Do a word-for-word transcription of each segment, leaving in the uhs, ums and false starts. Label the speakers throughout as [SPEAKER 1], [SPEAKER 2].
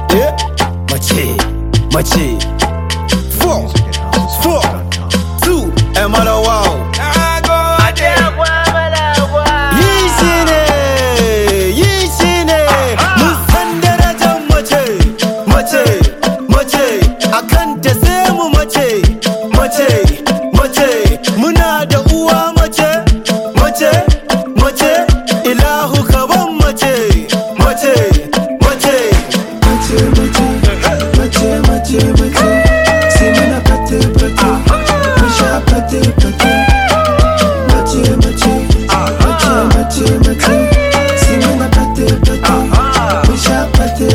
[SPEAKER 1] Yeah, mace, mace. Four, four, two, and mother wow. Muna da uwa mace, mace, mace, ilahu kaban mace, mace, mace.
[SPEAKER 2] Mace, mace, mace, mace, mace. Sai mana pate, pate, musha pate, pate. Mace, mace, mace, mace, mace. Sai mana pate, pate, musha pate,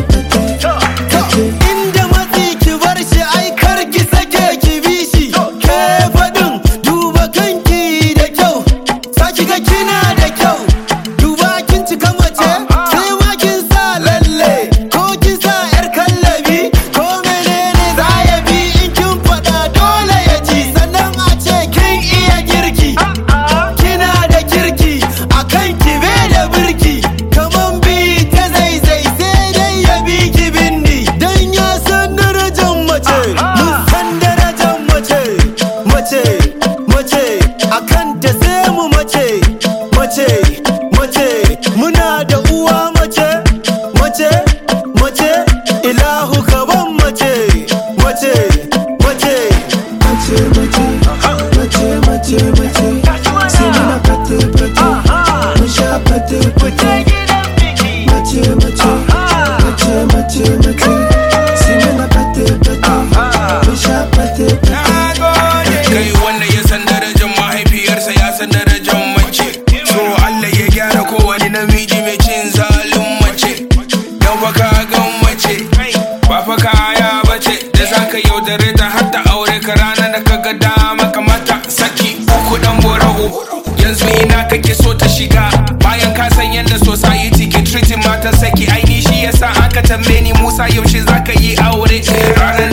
[SPEAKER 2] pate.
[SPEAKER 1] Inda matsi ki bar shi ai kar ki sake ki bi shi. Ke faɗin duba kanki da kyau, sa ki ga kina da kyau. Duba kin cika mace, sai ma kin sa lalle, ko kin sa yar kallabi, ko menene za ya bi in kin faɗa dole ya ji. Sannan a ce kin iya girki, kina da kirki, a kanki bai da birki. Kaman bi ta zaizai sai dai ya bi ki bindi, dan ya san darajar mace. Mun san darajar mace, mace, mace, a kanta sai mu mace, mace, mace. Muna da uwa mace, mace, mace, ilahu kaban mace, mace, mace.
[SPEAKER 2] Mace, mace, mace, mace, mace. Sai mana pate, pate, musha pate, pate. Mace, mace, mace, mace, mace. Sai mana pate, pate, musha pate, pate.
[SPEAKER 3] Kai wanda ya san darajar mahaifiyarsa ya san darajar mace. So Allah ya gyara kowane namiji mai cin zalin mace. Yau fa ka gan mace, ba fa kaya bace da zaka yaudare ta har ta aure ka ranar da ka ga dama kamata saki uku dan borago. Yanzu ina kake so ta shiga bayan ka san yadda society ke treating mata saki. Aini shi yasa aka tambaye ni Musa yaushe zaka yi aure. Ranar